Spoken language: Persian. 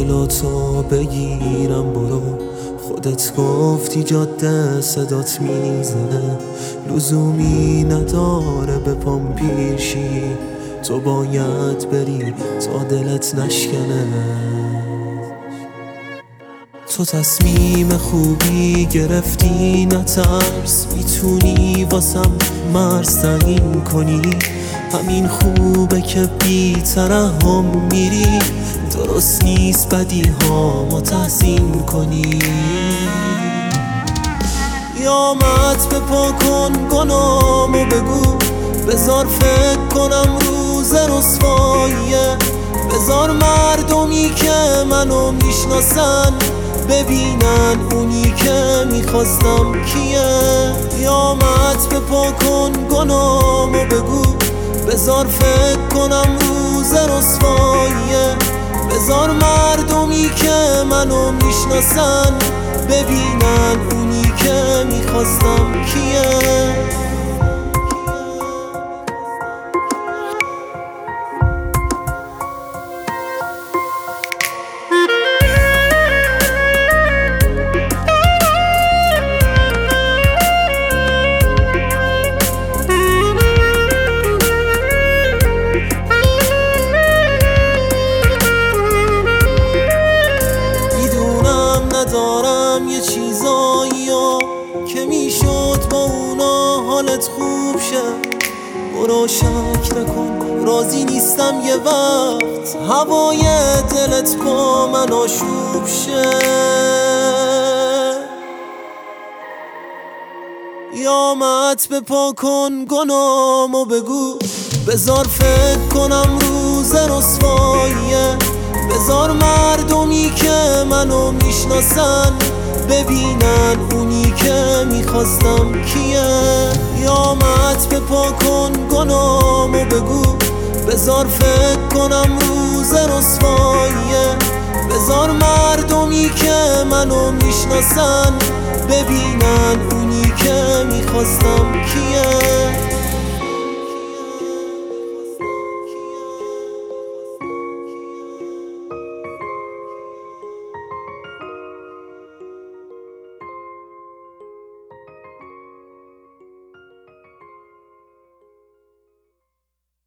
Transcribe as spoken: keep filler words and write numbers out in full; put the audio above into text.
جلوتو بگیرم برو، خودت گفتی جاده صدات میزنه، لزومی نداره به پام پیشی، تو باید بری تا دلت نشکنه. تو تصمیم خوبی گرفتی نترس، میتونی واسم مرز تعیین کنی، همین خوبه که بی ترحم میری، درست نیست بدی ها ما تحسین کنی. قیامت به پا کن گناهمو بگو، بذار فکر کنم روز رسواییه، بذار مردمی که منو میشناسن ببینن اونی که میخواستم کیه. قیامت به پا کن گناهمو بگو، بذار فکر کنم روز رسواییه، بذار مردمی که منو میشناسن ببینن اونی که میخواستم کیه. ندارم یه چیزایی ها که میشد با اونا حالت خوب شه، برو شک نکن راضی نیستم یه وقت هوای دلت با من آشوب شه. قیامت به پا کن گناهمو بگو، بذار فکر کنم روز رسواییه، بذار مردمی که منو میشناسن ببینن اونی که میخواستم کیه. قیامت به پا کن گناهمو بگو، بذار فکر کنم روز رسواییه، بذار مردمی که منو میشناسن ببینن اونی که میخواستم کیه.